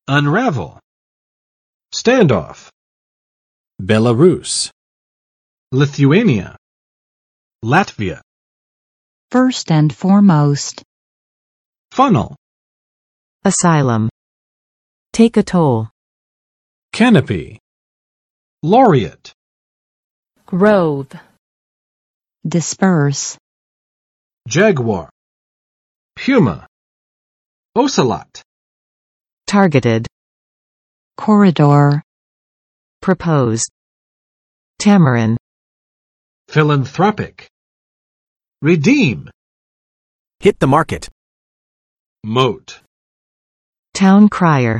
Unravel. Standoff. Belarus. Lithuania. Latvia. First and foremost. Funnel. Asylum. Take a toll. Canopy. Laureate. Grove. Disperse. Jaguar. Puma. Ocelot. Targeted. Corridor. Propose. Tamarin. Philanthropic. Redeem. Hit the market. Moat. Town crier.